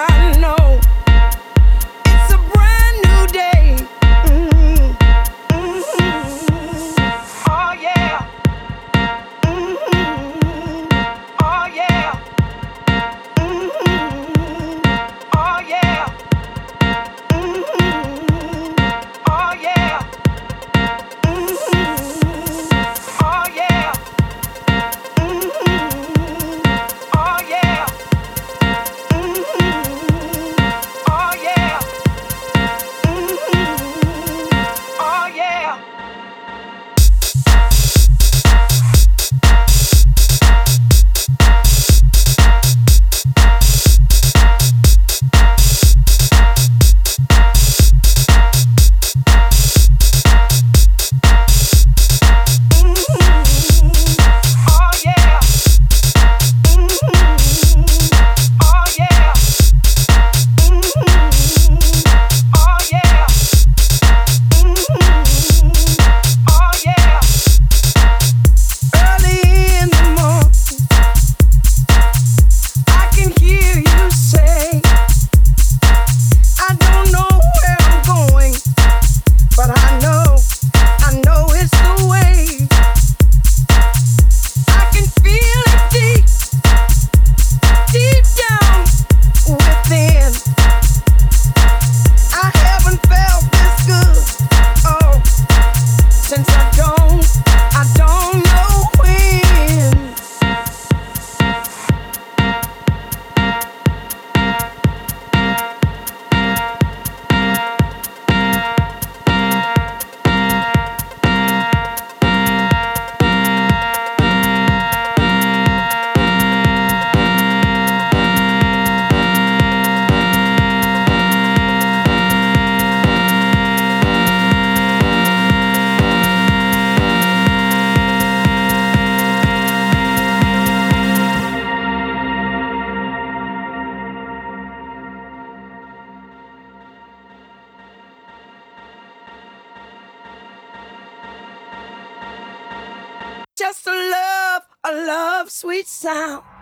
I know it's a brand new day. Mhm. Mhm. Oh yeah. Mhm. Oh yeah. Mhm. Oh yeah. Mhm. Oh yeah. Mhm. Oh yeah. Mhm. Oh yeah. Mhm. Oh yeah. Mhm. Oh yeah. Mhm. Oh yeah. Mhm. Oh yeah. Mhm. Oh yeah. Mhm. Oh yeah. Early in the morning, I can hear you say, I don't know where I'm going, but I know it's the way. I can feel it deep, deep down within. I haven't felt this good, oh, since I don't know when. Just a love sweet sound.